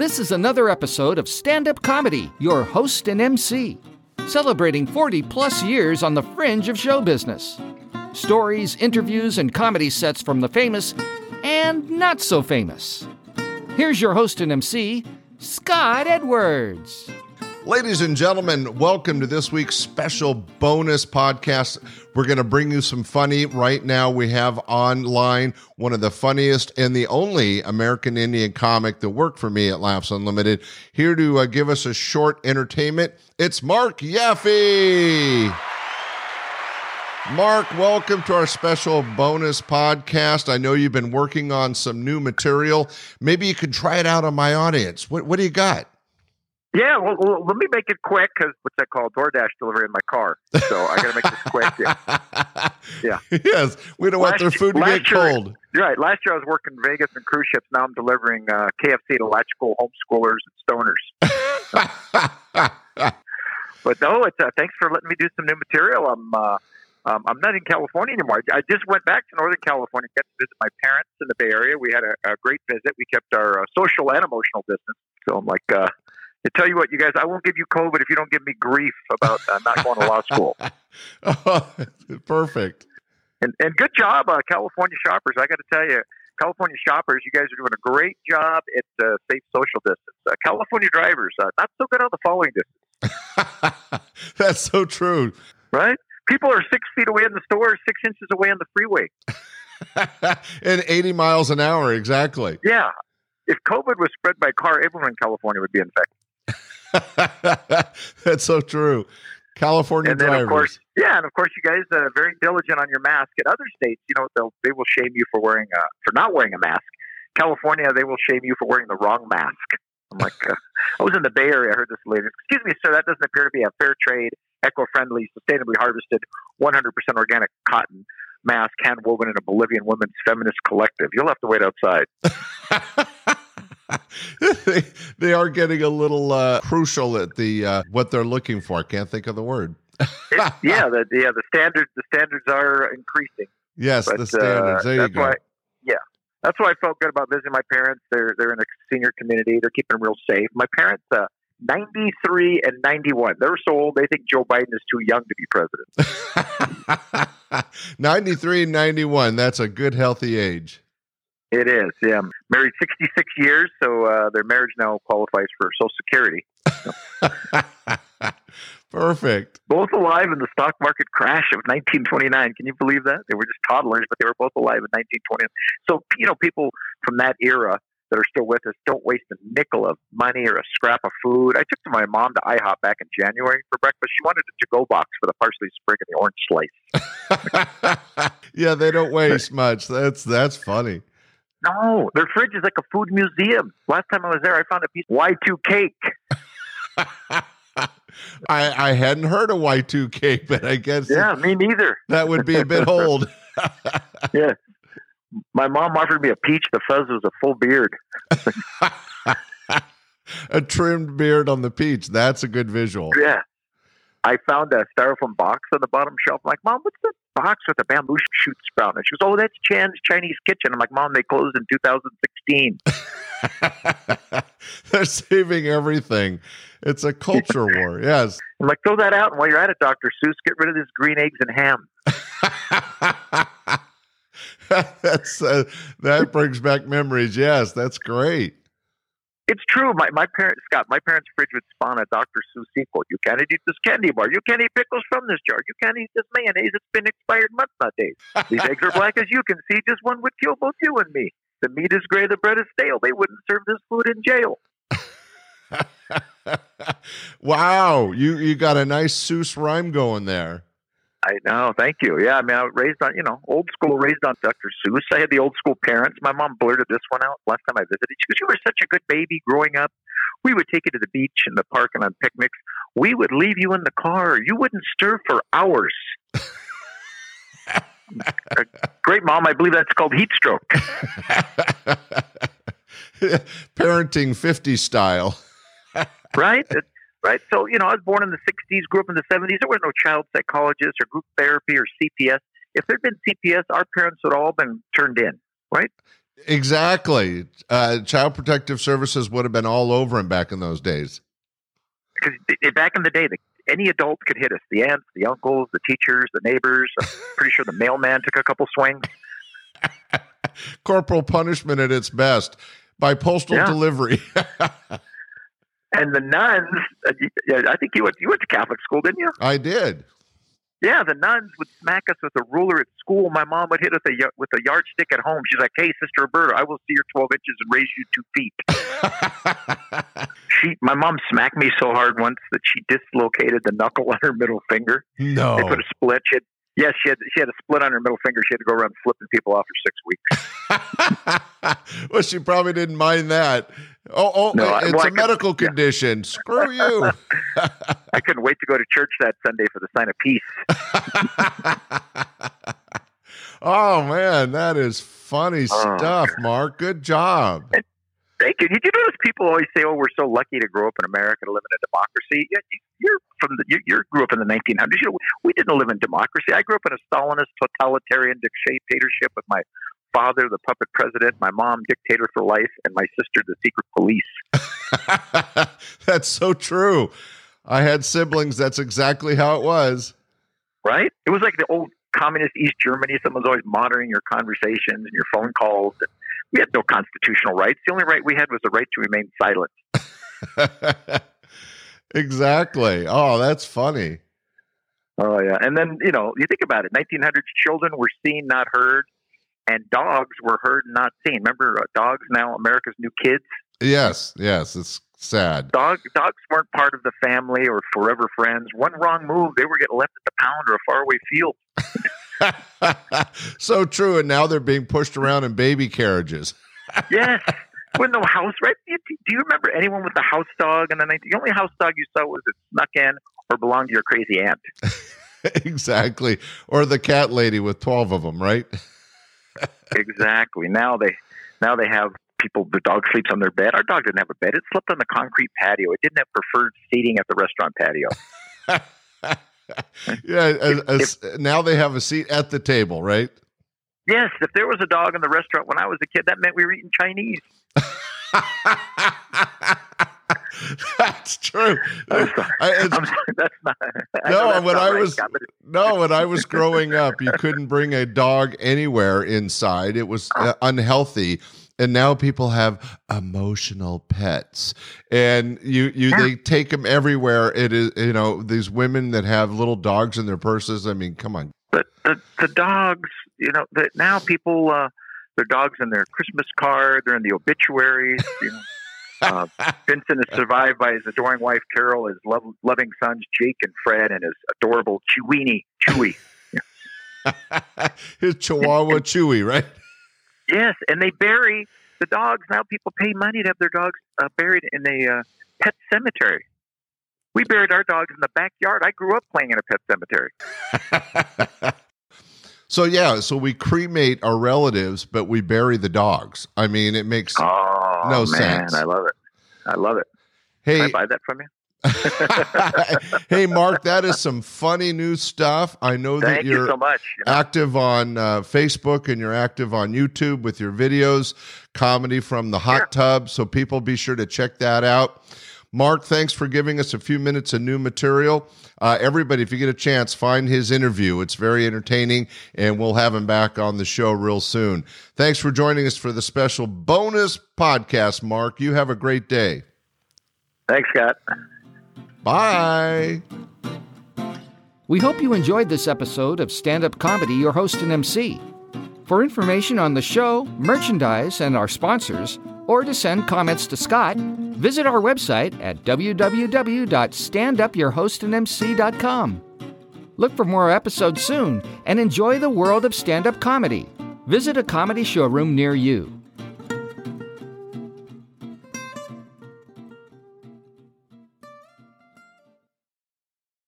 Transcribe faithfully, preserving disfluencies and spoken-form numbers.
This is another episode of Stand Up Comedy, your host and M C, celebrating forty plus years on the fringe of show business. Stories, interviews, and comedy sets from the famous and not so famous. Here's your host and M C, Scott Edwards. Ladies and gentlemen, welcome to this week's special bonus podcast. We're going to bring you some funny. Right now, we have online one of the funniest and the only American Indian comic that worked for me at Laughs Unlimited. Here to uh, give us a short entertainment, it's Mark Yaffe. Mark, welcome to our special bonus podcast. I know you've been working on some new material. Maybe you could try it out on my audience. What, what do you got? Yeah, well, well, let me make it quick because what's that called? DoorDash delivery in my car. So I got to make this quick. Yeah. yeah. Yes, we don't want their food to get year, cold. You're right. Last year I was working Vegas and cruise ships. Now I'm delivering uh, K F C to latch school homeschoolers and stoners. But no, it's uh, thanks for letting me do some new material. I'm uh, um, I'm not in California anymore. I just went back to Northern California, got to visit my parents in the Bay Area. We had a, a great visit. We kept our uh, social and emotional distance. So I'm like. Uh, To tell you what, you guys, I won't give you COVID if you don't give me grief about uh, not going to law school. Oh, perfect. And and good job, uh, California shoppers. I got to tell you, California shoppers, you guys are doing a great job at uh, safe social distance. Uh, California drivers, uh, not so good on the following distance. That's so true. Right? People are six feet away in the store, six inches away on the freeway. And eighty miles an hour, exactly. Yeah. If COVID was spread by car, everyone in California would be infected. That's so true. California and then, drivers. Of course, yeah, and of course, you guys are very diligent on your mask. In other states, you know, they'll they will shame you for wearing uh, for not wearing a mask. California, they will shame you for wearing the wrong mask. I'm like, uh, I was in the Bay Area. I heard this later. Excuse me, sir. That doesn't appear to be a fair trade, eco-friendly, sustainably harvested, one hundred percent organic cotton mask hand woven in a Bolivian women's feminist collective. You'll have to wait outside. they, they are getting a little uh, crucial at the uh, what they're looking for. Can't think of the word. it, yeah, the yeah the standards the standards are increasing. Yes, but, the standards. There uh, you go. Why, yeah, that's why I felt good about visiting my parents. They're they're in a senior community. They're keeping them real safe. My parents, uh, ninety-three and ninety-one. They're so old they think Joe Biden is too young to be president. ninety-three and ninety-one. That's a good, healthy age. It is, yeah. Married sixty-six years, so uh, their marriage now qualifies for Social Security. Perfect. Both alive in the stock market crash of nineteen twenty-nine. Can you believe that? They were just toddlers, but they were both alive in nineteen twenty-nine. So, you know, people from that era that are still with us don't waste a nickel of money or a scrap of food. I took to my mom to IHOP back in January for breakfast. She wanted a to-go box for the parsley sprig and the orange slice. Yeah, they don't waste much. That's that's funny. No, their fridge is like a food museum. Last time I was there, I found a piece of Y two cake. I, I hadn't heard of Y two cake, but I guess yeah, me neither. That would be a bit old. Yeah, my mom offered me a peach. The fuzz was a full beard. A trimmed beard on the peach. That's a good visual. Yeah. I found a styrofoam box on the bottom shelf. I'm like, Mom, what's the box with the bamboo shoot sprout? And she goes, oh, that's Chan's Chinese Kitchen. I'm like, Mom, they closed in two thousand sixteen. They're saving everything. It's a culture war. Yes. I'm like, throw that out. And while you're at it, Doctor Seuss, get rid of this green eggs and ham. That's uh, that brings back memories. Yes, that's great. It's true. My my parents, Scott, my parents' fridge would spawn a Doctor Seuss sequel. You can't eat this candy bar. You can't eat pickles from this jar. You can't eat this mayonnaise. It's been expired months, not days. These eggs are black as you can see. Just one would kill both you and me. The meat is gray. The bread is stale. They wouldn't serve this food in jail. Wow. You, you got a nice Seuss rhyme going there. I know. Thank you. Yeah. I mean, I was raised on, you know, old school, raised on Doctor Seuss. I had the old school parents. My mom blurted this one out last time I visited. She goes, you were such a good baby growing up. We would take you to the beach and the park and on picnics. We would leave you in the car. You wouldn't stir for hours. Great, Mom. I believe that's called heat stroke. Parenting fifties style. Right? It, right. So, you know, I was born in the sixties, grew up in the seventies. There was no child psychologist or group therapy or C P S. If there'd been C P S, our parents would all been turned in, right? Exactly. Uh, Child Protective Services would have been all over him back in those days. Because back in the day, the, any adult could hit us. The aunts, the uncles, the teachers, the neighbors. I'm pretty sure the mailman took a couple swings. Corporal punishment at its best by postal Yeah. delivery. And the nuns, uh, you- I think you went, you went to Catholic school, didn't you? I did. Yeah, the nuns would smack us with a ruler at school. My mom would hit us a, y- with a yardstick at home. She's like, "Hey, Sister Roberta, I will see your twelve inches and raise you two feet." she, my mom smacked me so hard once that she dislocated the knuckle on her middle finger. No. They put a split. She had, yes, she had, she had a split on her middle finger. She had to go around flipping people off for six weeks. Well, she probably didn't mind that. Oh, oh, No, I- it's well, I a could- medical yeah. condition. Screw you. I couldn't wait to go to church that Sunday for the sign of peace. Oh, man, that is funny Oh, stuff, Mark. Good job. Thank you. Did you notice people always say, "Oh, we're so lucky to grow up in America, to live in a democracy"? Yeah, you're from the, you you grew up in the nineteen hundreds. You know, we didn't live in democracy. I grew up in a Stalinist, totalitarian dictatorship with my father, the puppet president, my mom, dictator for life, and my sister, the secret police. That's so true. I had siblings. That's exactly how it was. Right? It was like the old communist East Germany. Someone's always monitoring your conversations and your phone calls. And we had no constitutional rights. The only right we had was the right to remain silent. Exactly. Oh, that's funny. Oh, yeah. And then, you know, you think about it. nineteen hundreds children were seen, not heard, and dogs were heard, not seen. Remember, uh, dogs now America's new kids? Yes, yes, it's sad. Dog, dogs weren't part of the family or forever friends. One wrong move, they were getting left at the pound or a faraway field. So true. And now they're being pushed around in baby carriages. Yes. With no house, right? Do you, do you remember anyone with a house dog? And then the only house dog you saw was it snuck in or belonged to your crazy aunt. Exactly. Or the cat lady with twelve of them, right? Exactly. Now they, now they have people. The dog sleeps on their bed. Our dog didn't have a bed. It slept on the concrete patio. It didn't have preferred seating at the restaurant patio. Yeah. As, as, If- now they have a seat at the table, right? Yes, if there was a dog in the restaurant when I was a kid, that meant we were eating Chinese. That's true. I'm sorry. I- it's- I'm sorry. That's not. I know No, that's when not I right, was Scott, but it- no, when I was growing up, you couldn't bring a dog anywhere inside. It was uh, unhealthy. And now people have emotional pets, and you you Yeah. they take them everywhere. It is, you know, these women that have little dogs in their purses. I mean, come on. But the the dogs, you know, the, now people, uh, their dogs in their Christmas card, they're in the obituaries. You know, uh, Vincent is survived by his adoring wife Carol, his love, loving sons Jake and Fred, and his adorable Cheweenie Chewy. His Chihuahua Chewy, right? Yes, and they bury the dogs. Now people pay money to have their dogs uh, buried in a uh, pet cemetery. We buried our dogs in the backyard. I grew up playing in a pet cemetery. So yeah, so we cremate our relatives, but we bury the dogs. I mean, it makes Oh, no man, sense. I love it. I love it. Hey, Can I buy that from you? hey, Mark, that is some funny new stuff. I know that Thank you're you so much. You know, active on uh, Facebook and you're active on YouTube with your videos, comedy from the hot Yeah. tub. So people be sure to check that out. Mark, thanks for giving us a few minutes of new material. Uh, everybody, if you get a chance, find his interview. It's very entertaining, and we'll have him back on the show real soon. Thanks for joining us for the special bonus podcast, Mark. You have a great day. Thanks, Scott. Bye. We hope you enjoyed this episode of Stand Up Comedy, Your Host and M C. For information on the show, merchandise, and our sponsors, or to send comments to Scott, visit our website at w w w dot stand up your host and m c dot com. Look for more episodes soon and enjoy the world of stand-up comedy. Visit a comedy showroom near you.